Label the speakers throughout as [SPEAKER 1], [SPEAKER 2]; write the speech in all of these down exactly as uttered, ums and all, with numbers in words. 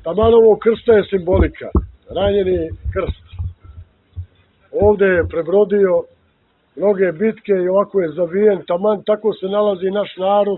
[SPEAKER 1] Taman ovo krsta je simbolika, ranjeni krst. Ovdje je prebrodio mnoge bitke i ovako je zavijen, taman tako se nalazi naš narod,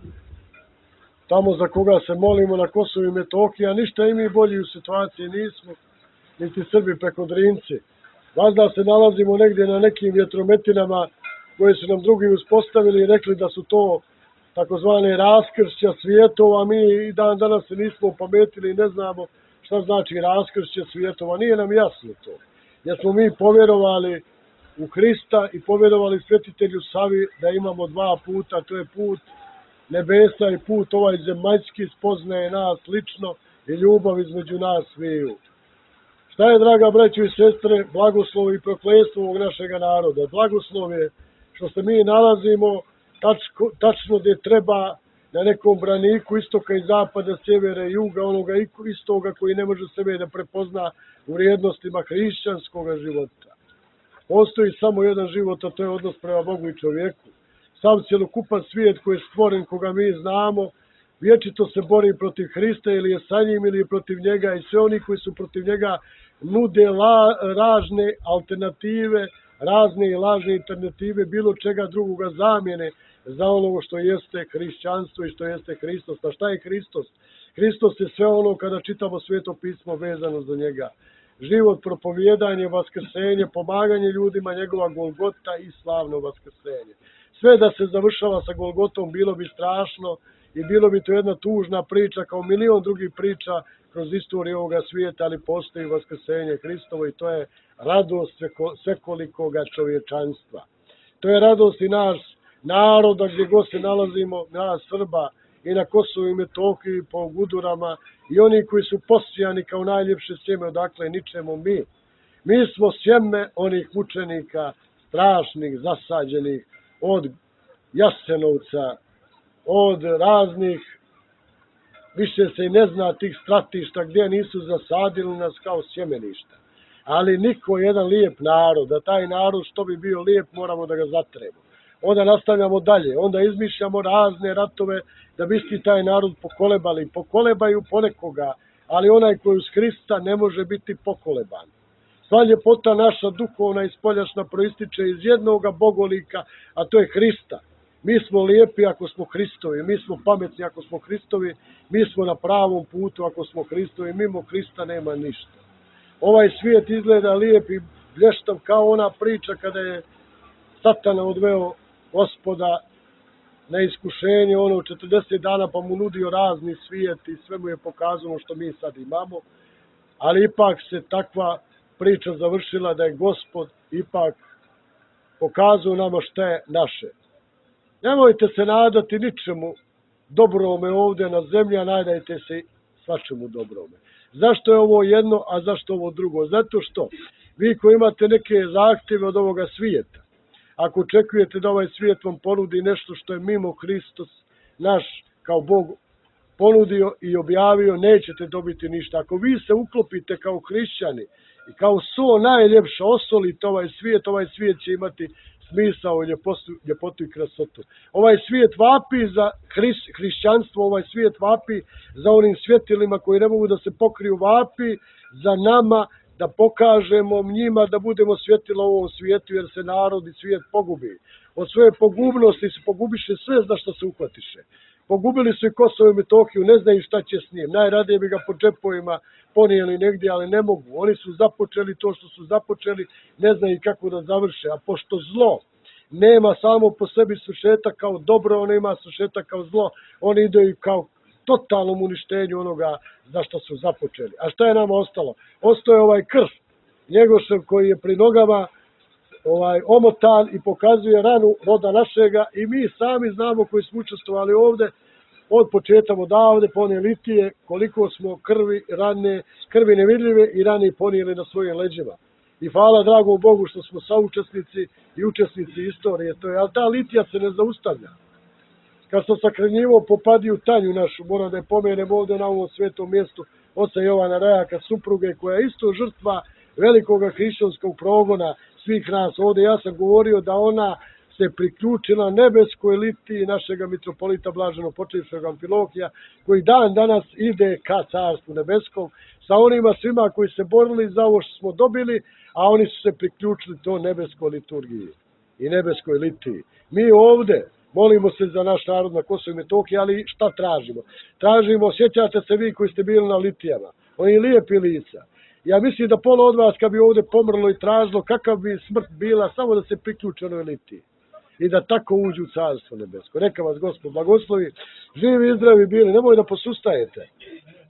[SPEAKER 1] tamo za koga se molimo na Kosovu i Metohiji, a ništa i mi bolji u situaciji nismo, niti Srbi preko Drinci. Vazda se nalazimo negdje na nekim vjetrometinama koje su nam drugi uspostavili i rekli da su to takozvane raskršća svijetova, mi i dan danas se nismo opametili i ne znamo šta znači raskršće svjetova, nije nam jasno to. Jer smo mi povjerovali u Hrista i povjerovali svetitelju Savi da imamo dva puta, to je put nebesa i put ovaj zemaljski, spoznaje nas lično i ljubav između nas sviju. Šta je, draga braćo i sestre, blagoslov i prokletstvo ovog našega naroda? Blagoslov je što se mi nalazimo tačko, tačno gdje treba, na nekom braniku istoka i zapada, sjevera i juga, onoga istoga koji ne može sebe da prepozna u vrijednostima hrišćanskog života. Postoji samo jedan život, a to je odnos prema Bogu i čovjeku. Sam cjelokupan svijet koji je stvoren, koga mi znamo, vječito se bori protiv Hrista ili je sa njim ili je protiv njega, i sve oni koji su protiv njega nude la, razne alternative, razne i lažne alternative, bilo čega drugoga zamjene za ono što jeste hrišćanstvo i što jeste Hristos. A šta je Hristos? Hristos je sve ono kada čitamo Sveto pismo vezano za njega. Život, propovijedanje, vaskrsenje, pomaganje ljudima, njegova Golgota i slavno vaskrsenje. Sve da se završava sa Golgotom bilo bi strašno i bilo bi to jedna tužna priča kao milion drugih priča kroz istoriju ovoga svijeta, ali postoji vaskrsenje Hristovo i to je radost svekolikoga čovječanstva. To je radost i naš naroda gdje god se nalazimo, nas Srba i na Kosovu i Metohiji, po gudurama i oni koji su posijani kao najljepše sjeme odakle ničemo mi. Mi smo sjeme onih mučenika, strašnih, zasađenih od Jasenovca, od raznih, više se i ne zna tih stratišta gdje nisu zasadili nas kao sjemeništa. Ali niko jedan lijep narod, da taj narod što bi bio lijep moramo da ga zatremo. Onda nastavljamo dalje, onda izmišljamo razne ratove da bi isti taj narod pokolebali. Pokolebaju ponekoga, ali onaj koji uz Hrista ne može biti pokoleban. Sva ljepota naša duhovna i spoljašna proističe iz jednoga bogolika, a to je Hrista. Mi smo lijepi ako smo Hristovi, mi smo pametni ako smo Hristovi, mi smo na pravom putu ako smo Hristovi, mimo Hrista nema ništa. Ovaj svijet izgleda lijep i blještav kao ona priča kada je Satana odveo Gospoda na iskušenje, ono četrdeset dana pa mu nudio razni svijet i sve mu je pokazano što mi sad imamo, ali ipak se takva priča završila da je Gospod ipak pokazao nama šta je naše. Nemojte se nadati ničemu dobrome ovdje na zemlji, a nadajte se svačemu dobrome. Zašto je ovo jedno, a zašto ovo drugo? Zato što vi koji imate neke zahtjeve od ovoga svijeta, ako očekujete da ovaj svijet vam ponudi nešto što je mimo Hristos naš kao Bog ponudio i objavio, nećete dobiti ništa. Ako vi se uklopite kao hrišćani i kao so najljepša osolite ovaj svijet, ovaj svijet će imati smisao, ljepotu, ljepotu i krasotu. Ovaj svijet vapi za hris, hrišćanstvo, ovaj svijet vapi za onim svjetilima koji ne mogu da se pokriju, vapi za nama da pokažemo njima da budemo svjetila u ovom svijetu, jer se narod i svijet pogubi. Od svoje pogubnosti se pogubiše sve za što se uhvatiše. Pogubili su i Kosovo i Metohiju, ne znaju šta će s njim. Najradije bi ga po džepovima ponijeli negdje, ali ne mogu. Oni su započeli to što su započeli, ne znaju kako da završe. A pošto zlo nema samo po sebi svršetak kao dobro, ono ima svršetak kao zlo, oni idu i kao totalnom uništenju onoga za što su započeli. A šta je nama ostalo? Ostao je ovaj krst, Njegošev koji je pri nogama ovaj omotan i pokazuje ranu roda našega i mi sami znamo koji smo učestvovali ovdje od početka odavde pone litije koliko smo krvi rane, krvi nevidljive i rane ponijeli na svojim leđima. I hvala dragom Bogu što smo saučesnici i učesnici istorije. To je, ali ta litija se ne zaustavlja. Kad sam sakranjivo popadio Tanju našu, moram da je pomenem ovdje na ovom svetom mjestu, oca Jovana Rajaka, supruge, koja je isto žrtva velikoga hrišćanskog progona svih nas ovdje. Ja sam govorio da ona se priključila nebeskoj litiji našega mitropolita Blaženog počivšeg Amfilohija, koji dan danas ide ka carstvu nebeskom, sa onima svima koji se borili za ovo što smo dobili, a oni su se priključili to nebeskoj liturgiji i nebeskoj litiji. Mi ovde molimo se za naš narod na Kosovu i Metohiji, ali šta tražimo? Tražimo, sjećate se vi koji ste bili na litijama, oni lijepi lica. Ja mislim da pola od vas kad bi ovde pomrlo i tražilo, kakav bi smrt bila, samo da se priključe onoj litiji i da tako uđu u carstvo nebesko. Neka vas Gospod blagoslovi, živi i zdravi bili, nemoj da posustajete.